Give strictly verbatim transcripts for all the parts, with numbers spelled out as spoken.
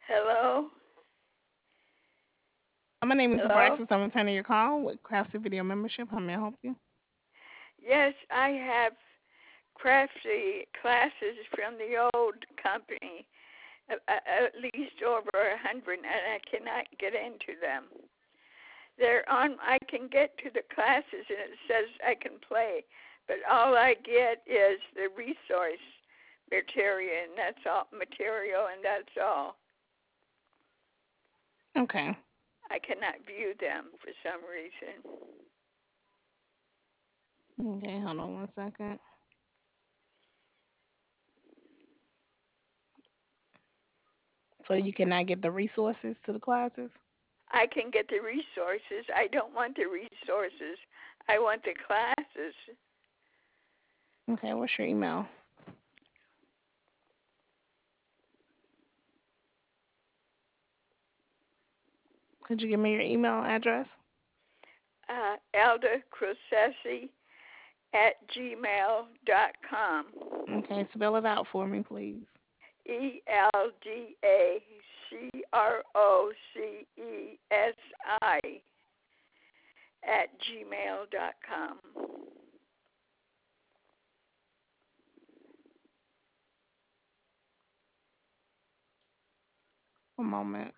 Hello? My name is Hello? Alexis. I'm returning your call with Craftsy Video Membership. How may I help you? Yes, I have craftsy classes from the old company, a- a- at least over a hundred, and I cannot get into them. They're on. I can get to the classes, and it says I can play, but all I get is the resource material, and that's all. Material, and that's all. Okay. I cannot view them for some reason. Okay, hold on one second. So you cannot get the resources to the classes? I can get the resources. I don't want the resources. I want the classes. Okay, what's your email? Could you give me your email address? Uh, Elda Crocesi at gmail dot com. Okay, spell it out for me, please. E L D A C R O C E S I at gmail dot com. One moment.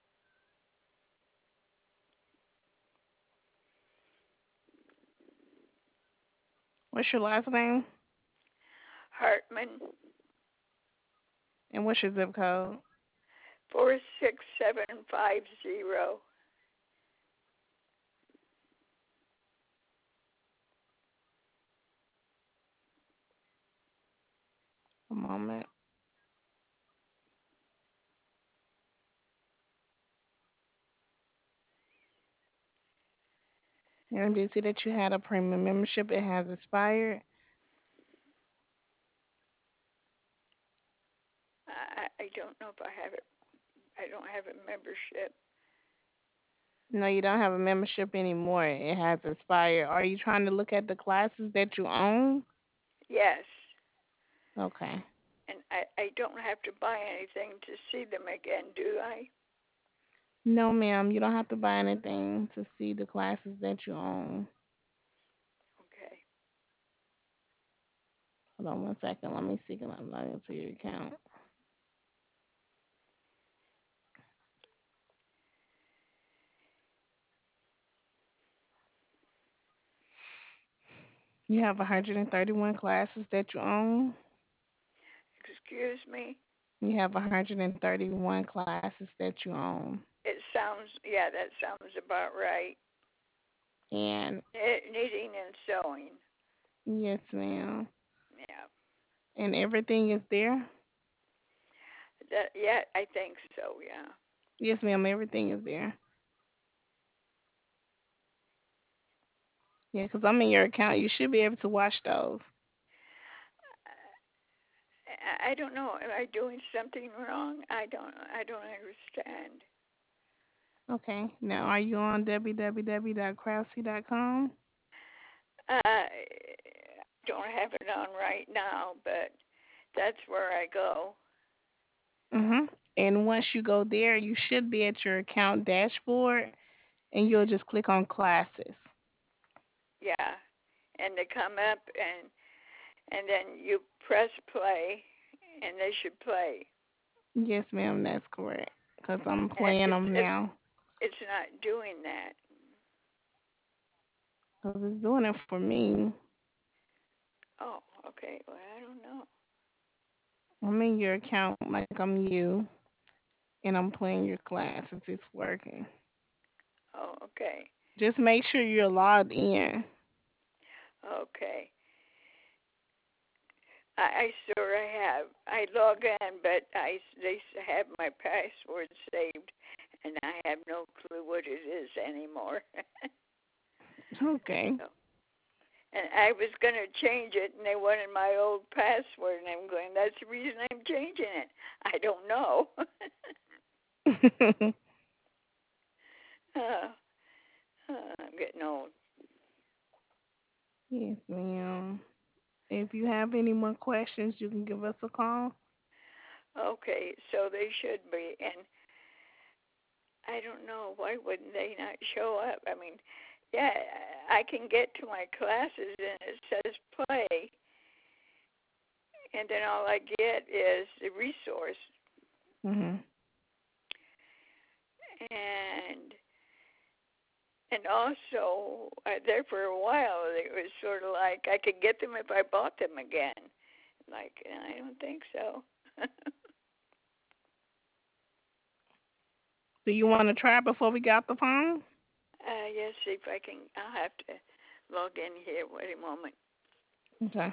What's your last name? Hartman And what's your zip code? four six seven five zero. One moment. And do you see that you had a premium membership? It has expired. I, I don't know if I have it. I don't have a membership. No, you don't have a membership anymore. It has expired. Are you trying to look at the classes that you own? Yes. Okay. And I, I don't have to buy anything to see them again, do I? No, ma'am, you don't have to buy anything to see the classes that you own. Okay. Hold on one second. Let me see. Can I log into your account? You have one hundred thirty-one classes that you own. Excuse me? You have one hundred thirty-one classes that you own. It sounds, yeah, that sounds about right. And Knitting and sewing. yes, ma'am. Yeah. And everything is there? That, yeah, I think so, yeah. Yes, ma'am. Everything is there. Yeah, because I'm in your account. You should be able to watch those. I, I don't know. Am I doing something wrong? I don't. I don't understand. Okay. Now, are you on w w w dot craftsy dot com? Uh, I don't have it on right now, but that's where I go. Mm-hmm. And once you go there, you should be at your account dashboard, and you'll just click on classes. Yeah, and they come up, and and then you press play, and they should play. Yes, ma'am, that's correct. Because I'm And playing it's them it's now. it's not doing that. Because it's doing it for me. Oh, okay. Well, I don't know. I'm in your account like I'm you, and I'm playing your classes. It's working. Oh, okay. Just make sure you're logged in. Okay. I, I sure I have. I log in, but I they have my password saved, and I have no clue what it is anymore. Okay. So, and I was gonna change it, and they wanted my old password, and I'm going. That's the reason I'm changing it. I don't know. uh, uh, I'm getting old. Yes, ma'am. If you have any more questions, you can give us a call. Okay, so they should be. And I don't know, why wouldn't they not show up? I mean, yeah, I can get to my classes and it says play, and then all I get is the resource. Mhm. And and also uh, there for a while it was sort of like I could get them if I bought them again. Like, I don't think so. Do you want to try before we got the phone? Uh, yes, see if I can. I'll have to log in here. Wait a moment. Okay.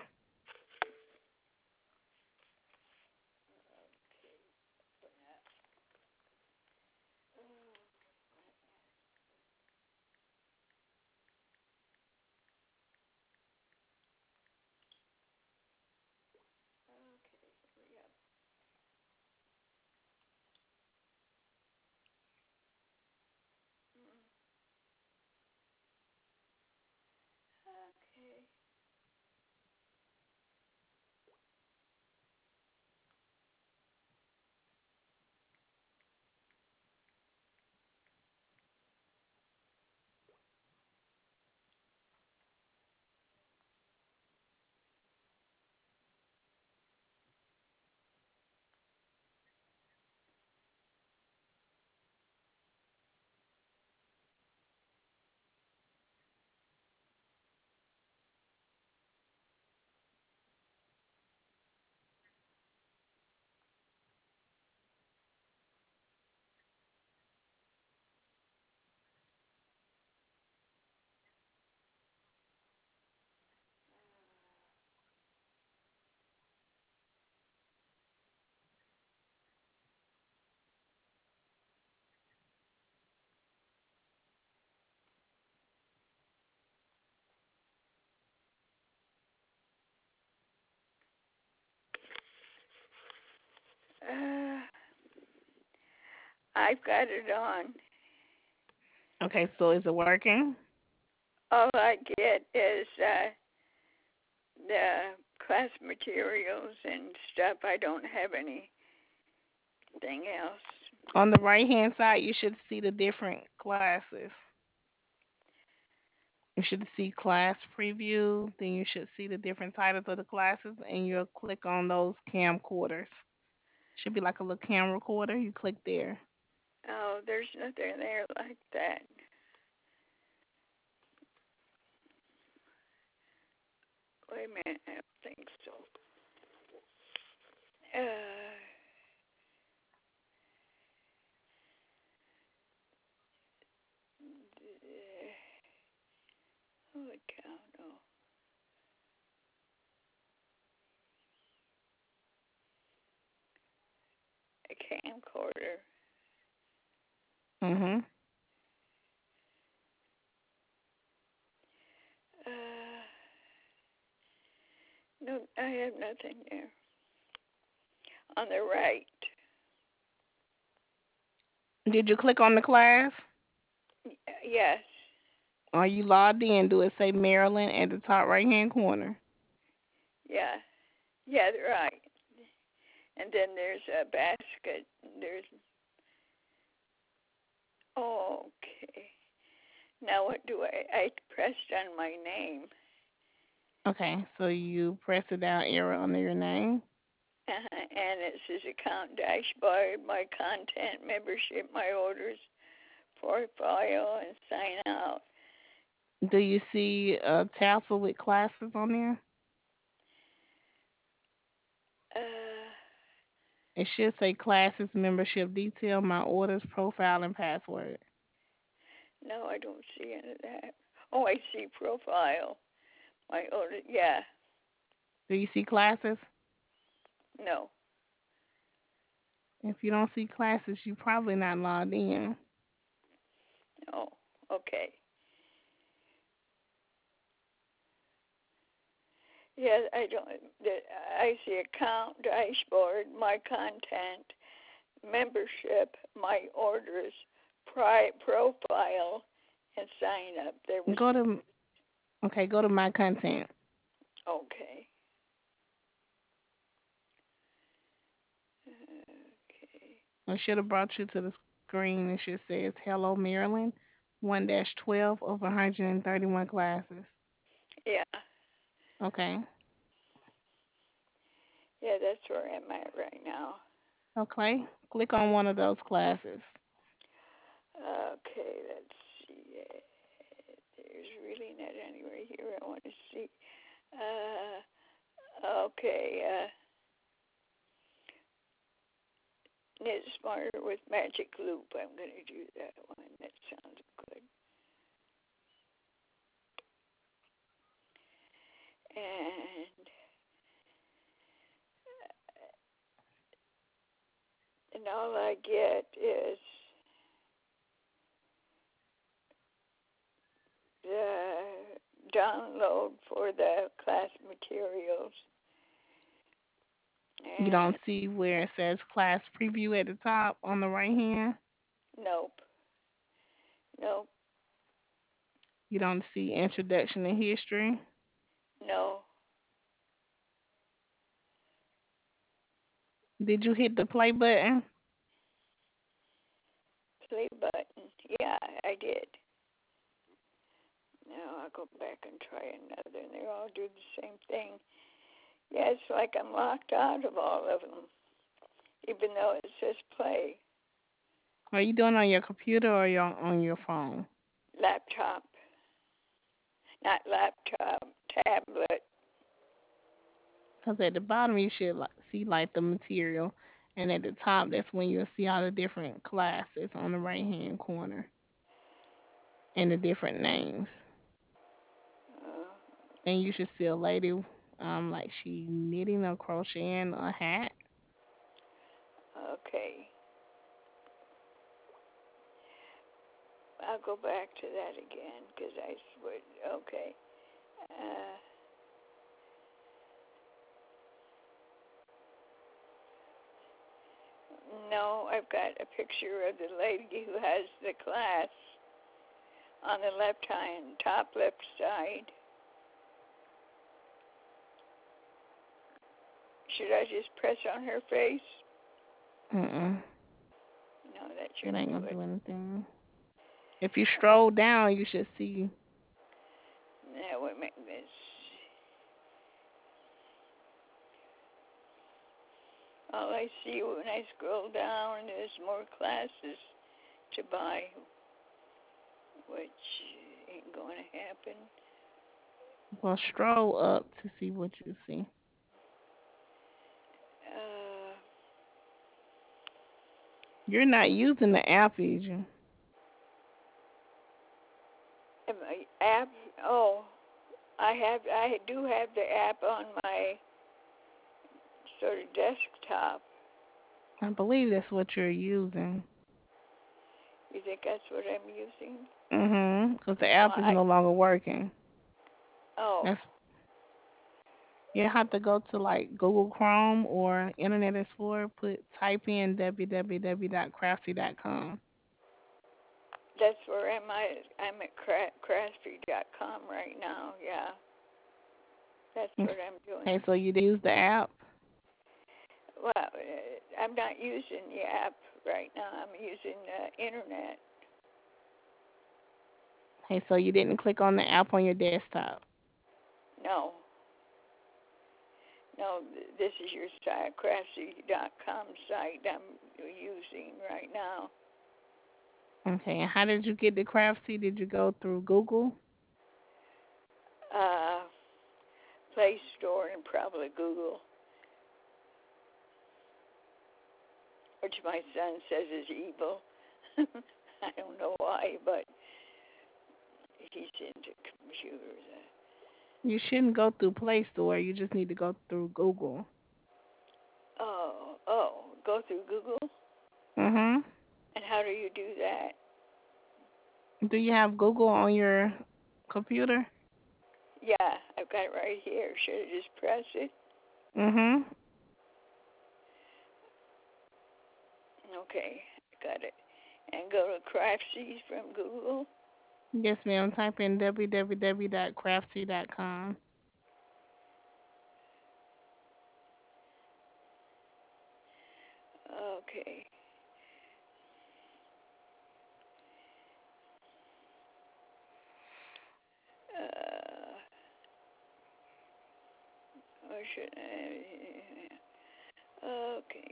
Okay. Uh, I've got it on. Okay, so is it working? All I get is uh, the class materials and stuff. I don't have anything else. On the right hand side, you should see the different classes. You should see class preview, then you should see the different titles of the classes, and you'll click on those camcorders. Should be like a little camcorder. You click there. Oh, there's nothing there like that. Wait a minute. I don't think so. Uh, holy cow, no. A camcorder. Mhm. Uh, no, I have nothing there. On the right. Did you click on the class? Yes. Are you logged in? Do it say Maryland at the top right hand corner? Yeah. Yeah, right. And then there's a basket. There's okay. Now what do I? I pressed on my name, Okay, so you press the down arrow under your name. uh, and it says account dashboard, my content, membership, my orders, portfolio, and sign out. Do you see a tassel with classes on there? Uh, It should say classes, membership detail, my orders, profile, and password. no, I don't see any of that. Oh, I see profile. My order. Yeah. Do you see classes? No. If you don't see classes, you're probably not logged in. No. Okay. Yeah, I don't. I see account dashboard, my content, membership, my orders, pri- profile, and sign up. There was Go to okay, go to my content. okay. It should have brought you to the screen. It should say it's Hello Maryland, one dash twelve of one hundred thirty-one classes. Yeah. Okay. Yeah, that's where I'm at right now. Okay. Click on one of those classes. Okay, let's see. Uh, There's really not anywhere here I want to see. Uh, okay. Uh, Knit Smarter with Magic Loop. I'm going to do that one. That sounds good. And and all I get is the download for the class materials. You And don't see where it says class preview at the top on the right hand. nope, nope, You don't see introduction to history. no. Did you hit the play button? Play button. Yeah, I did. Now I'll go back and try another, and they all do the same thing. Yeah, it's like I'm locked out of all of them, even though it says play. Are you doing it on your computer or your, on your phone? Laptop, not laptop, tablet. Because at the bottom you should like, see like the material, and at the top that's when you'll see all the different classes on the right hand corner and the different names. Uh, And you should see a lady, um, like she knitting or crocheting a hat. okay, I'll go back to that again because I would. Okay. Uh, no, I've got a picture of the lady who has the class on the left hand, top left side. Should I just press on her face? Mm-mm. No, that It shouldn't ain't do gonna it. do anything. If you stroll down, you should see. Now we make this. All I see when I scroll down is more classes to buy, which ain't going to happen. Well, stroll up to see what you see. Uh, You're not using the app, is you? my app. Oh, I have. I do have the app on my sort of desktop. I believe that's what you're using. You think that's what I'm using? Mhm. Because the Well, app is I. no longer working. Oh, That's You have to go to like Google Chrome or Internet Explorer. Put type in w w w dot craftsy dot com. that's where am I? I'm at crafty dot com right now. Yeah, that's what I'm doing. Okay, so you did use the app. Well, uh, I'm not using the app right now. I'm using the internet. Okay, so you didn't click on the app on your desktop. No, no, this is your site, craftsy dot com site I'm using right now. Okay, and how did you get the Craftsy? Did you go through Google? Uh, Play Store and probably Google, which my son says is evil. I don't know why, but he's into computers. You shouldn't go through Play Store. You just need to go through Google. Oh, oh, go through Google? Mhm. And how do you do that? Do you have Google on your computer? Yeah, I've got it right here. Should I just press it? Mhm. Okay, got it. And go to Craftsies from Google. Yes, ma'am. Type in w w w dot craftsy dot com. Okay. should uh, okay.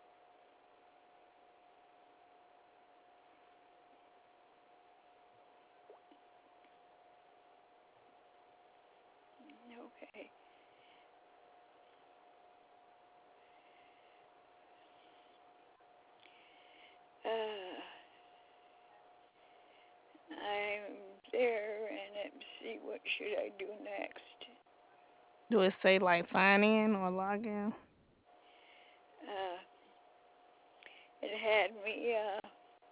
Okay. Uh, I'm there, and let's see what should I do next. Do it say like sign in or log in? Uh, it had me. Uh,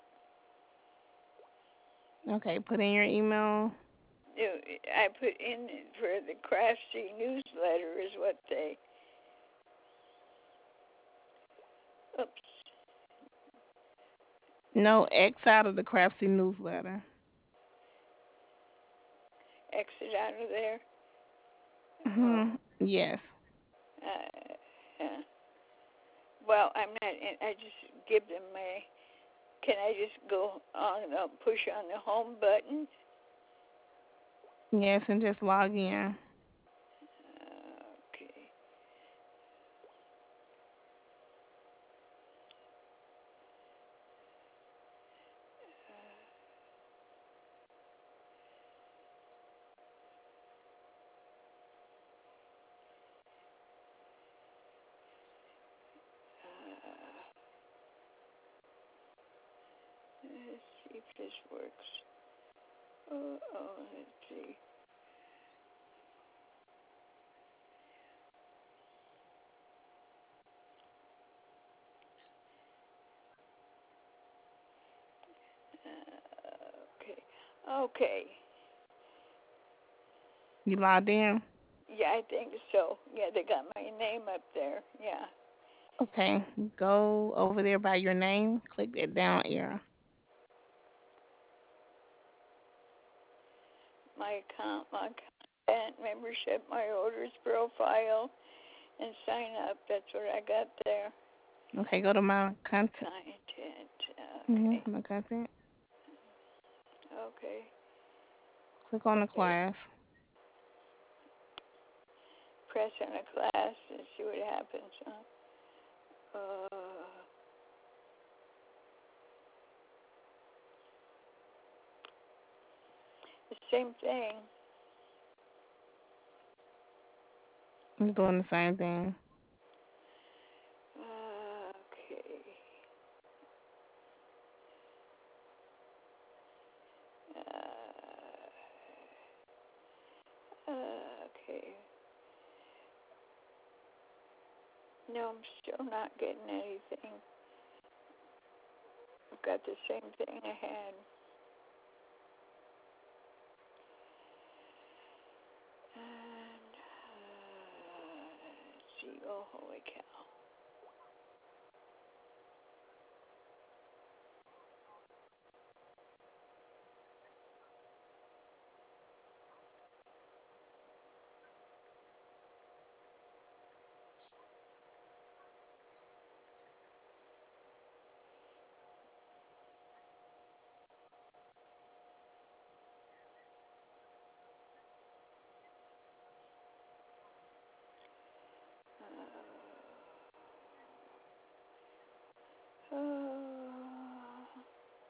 Okay, put in your email. it- I put in for the Craftsy newsletter is what they. Oops, No, X out of the Craftsy newsletter. exit out of there. Oh. Mhm. Yes. Uh, uh, well, I'm not. In, I just give them my. Can I just go on uh, push on the home button? Yes, and just log in. Uh, okay. Uh, let's see if this works. Oh, oh, let's see. Uh, okay. Okay. You logged in? Yeah, I think so. Yeah, they got my name up there. Yeah. Okay. Go over there by your name. Click that down arrow. My account, my content, membership, my orders profile, and sign up. That's what I got there. Okay, go to my content. Content. Mhm. Okay. My content. Okay. Click on the Okay. class. Press on a class and see what happens. Huh? Uh, the same thing. I'm doing the same thing. Uh, okay. Uh, uh, okay. No, I'm still not getting anything. I've got the same thing I had. And, uh, let's see. Oh, holy cow. Uh, uh,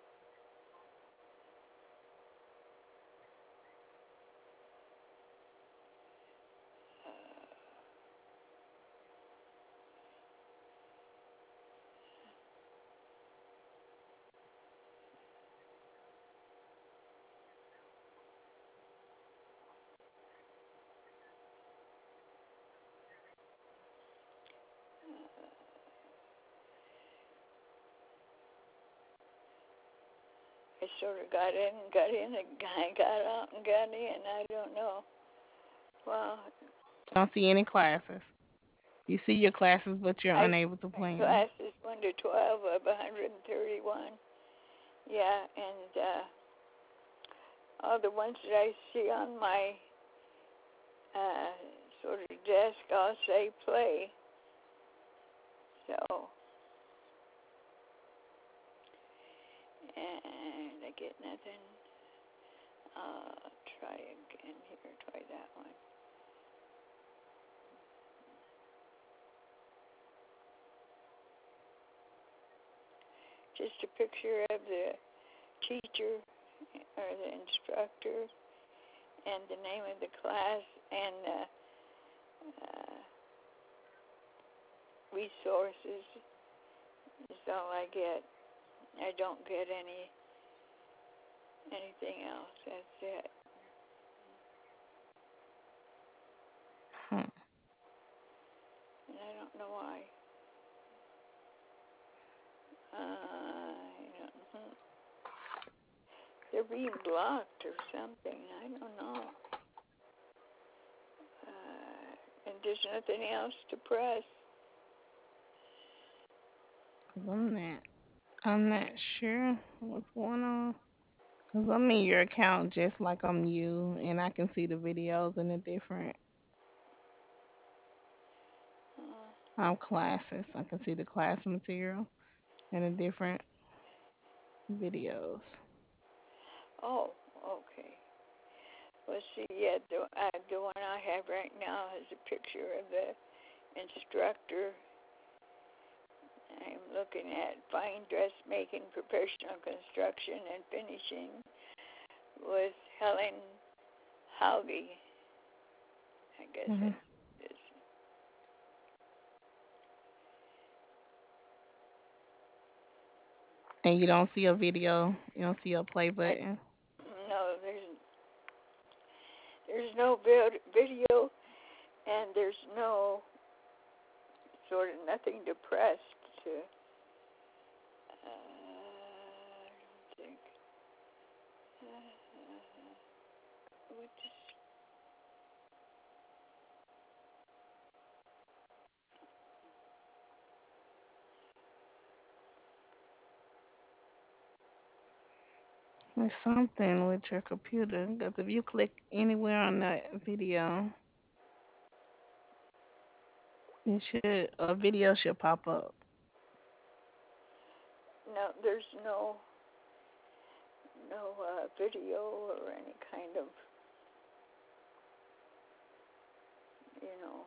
I sort of got in, got in, and I got out and got in. I don't know. Well, Don't see any classes. You see your classes, but you're I unable to play them. classes one to twelve of one hundred thirty-one. Yeah, and uh, all the ones that I see on my uh, sort of desk, I'll say play. So, and I get nothing. Uh, try again here. Try that one. just a picture of the teacher or the instructor and the name of the class and the uh, resources is all I get. I don't get any anything else. That's it. Hmm. And I don't know why. Uh, I don't know. They're being blocked or something. I don't know. Uh, and there's nothing else to press. Cause I'm not, I'm not sure what's going on. Cause I'm in your account just like I'm you, and I can see the videos in the different Uh, um classes. I can see the class material and the different videos. oh, okay. Well, see, yeah, the, uh, the one I have right now is a picture of the instructor. I'm looking at fine dressmaking, professional construction, and finishing with Helen Hauge. I guess Hmm. that's it. And you don't see a video. You don't see a play I button. no, there's there's no vid- video, and there's no sort of nothing to press to. Uh, I don't think. Uh, what is- There's something with your computer. Because if you click anywhere on that video, it should a video should pop up. no, there's no no uh, video or any kind of, you know.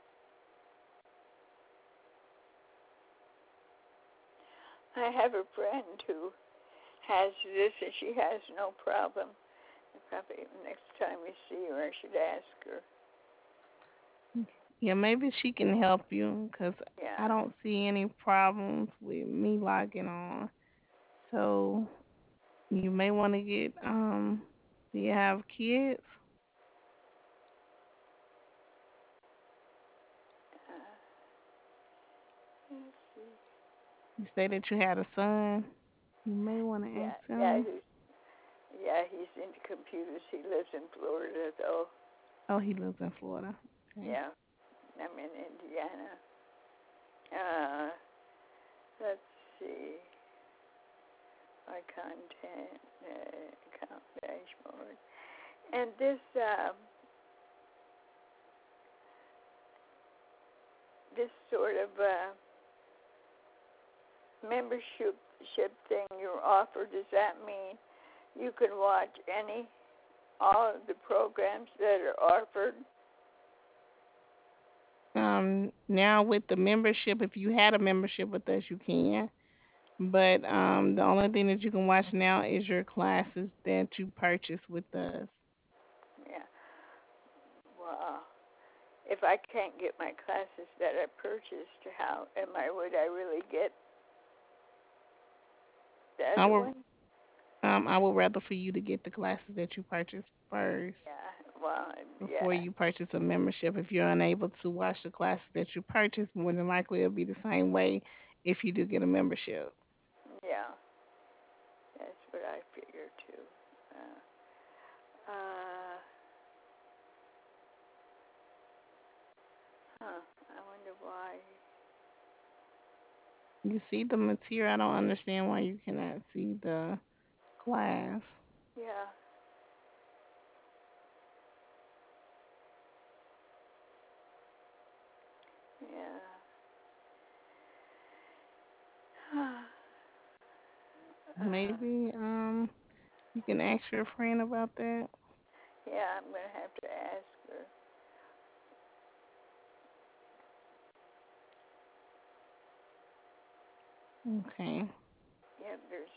I have a friend who has this, and she has no problem. Probably next time we see her, I should ask her. Yeah, maybe she can help you because I Yeah. don't see any problems with me logging on. So you may want to get um. Do you have kids? Uh, let's see. You say that you had a son. You may want to ask Yeah, yeah, him. he's yeah, he's into computers. He lives in Florida, though. Oh, he lives in Florida. Okay. Yeah, I'm in Indiana. Uh, let's see. My content, uh, account dashboard, and this um, this sort of uh, membership ship thing you're offered. Does that mean you can watch any all of the programs that are offered? Um, now with the membership, if you had a membership with us, you can. But um, the only thing that you can watch now is your classes that you purchase with us. Yeah. Well, if I can't get my classes that I purchased, how am I? Would I really get the I other would one? um, I would rather for you to get the classes that you purchase first Yeah. Well, before yeah. you purchase a membership. If you're unable to watch the classes that you purchase, more than likely it'll be the same way if you do get a membership. Yeah. That's what I figured too. Uh, uh, huh. I wonder why. You see the material. I don't understand why you cannot see the class. Yeah. Yeah. uh, Maybe um you can ask your friend about that. yeah. I'm gonna have to ask her. Okay. members.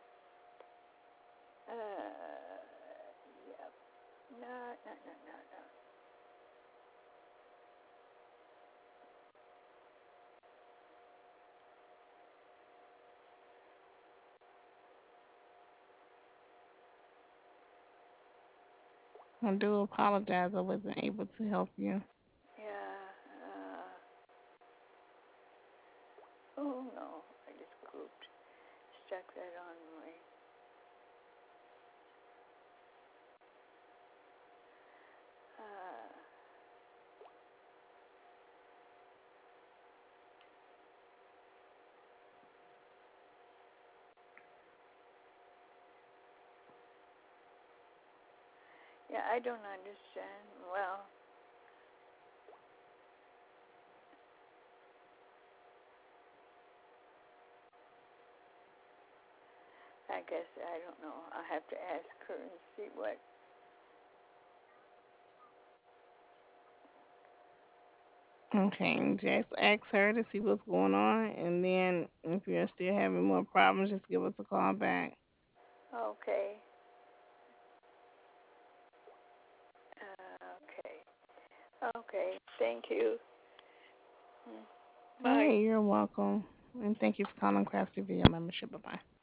Uh, yep. No, no, no, no, no. I do apologize I wasn't able to help you. Yeah. Uh, oh no, I just pooped. Stuck that on my. Uh, yeah, I don't understand. Well, I guess I don't know. I'll have to ask her and see what. Okay, just ask her to see what's going on, and then if you're still having more problems, just give us a call back. Okay. Uh, okay. Okay. Thank you. Mm. All Bye. right, you're welcome. And thank you for calling Crafty Video Membership. Bye bye.